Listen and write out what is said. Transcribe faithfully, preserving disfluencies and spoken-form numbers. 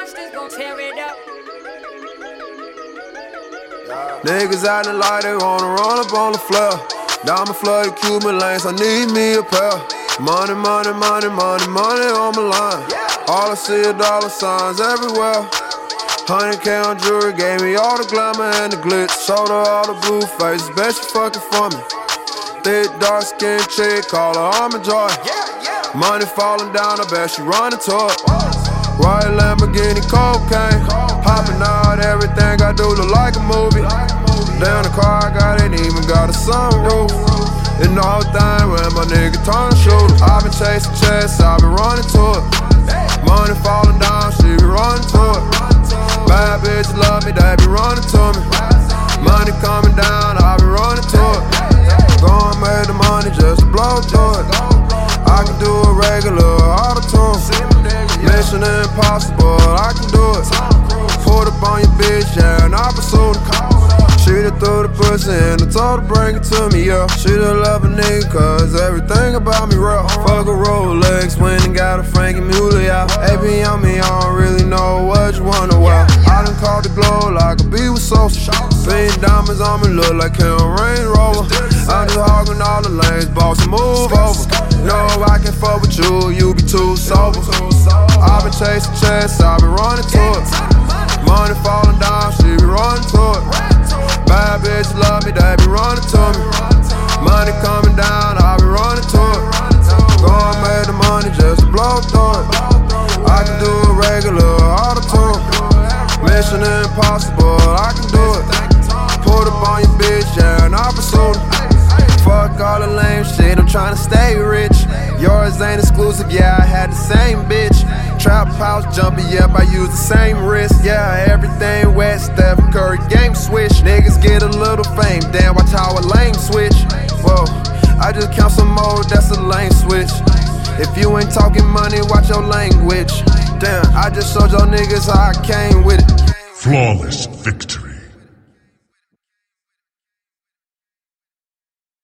gangsters gon' tear it up. Niggas acting like they wanna run up on the floor. Diamond flooded Cuban lanes, I need me a pair. Money, money, money, money, money on my line. All I see are dollar signs everywhere. one hundred K on jewelry, gave me all the glamour and the glitz. Showed her all the blue faces, bet she fucking for me. Thick, dark skin chick, call her Almond Joy. Money falling down, I bet she running to it. White Lamborghini, cocaine. Hopping out, everything I do look like a movie. Down the car I got, ain't even got a sunroof. And the whole thing when my nigga turn to shoot. I been chasing chests, I been running to it. Money falling down, she be running to it. Bad bitches love me, they be running to me. Money coming down, I be running to it. Going made the money just to blow through it. I can do a regular auto-tune. Mission impossible, I can do it. Pulled up on your bitch, yeah, and I pursued it. She done threw the pussy and I told her bring it to me, yeah. She done love a nigga cause everything about me real. Fuck a Rolex, went and got a Frankie Muley out. A P on me, I don't really know what you wanna wear. I done caught the glow like a bee with Sosa. Pink diamonds on me look like Kim Range Rover. I'm just hogging all the lanes, boss, and move over. No, I can't fuck with you, you be too sober. I been chasing chests, I been running to it. Money falling down, she be running to it. Bad bitches love me, they be running to me. Money coming down, I be running to it. Going made the money just to blow through it. I can do a regular auto-tune. Mission impossible, I can do it. Pulled up on your bitch, yeah, and I pursued it. Fuck all the lame shit, I'm tryna stay rich. Yours ain't exclusive, yeah, I had the same bitch. Trap house jumping, yep, I use the same wrist. Yeah, everything wet, Steph Curry game switch. Niggas get a little fame, damn, watch how a lane switch. Whoa, I just count some more, that's a lane switch. If you ain't talking money, watch your language. Damn, I just showed y'all niggas how I came with it. Flawless victory.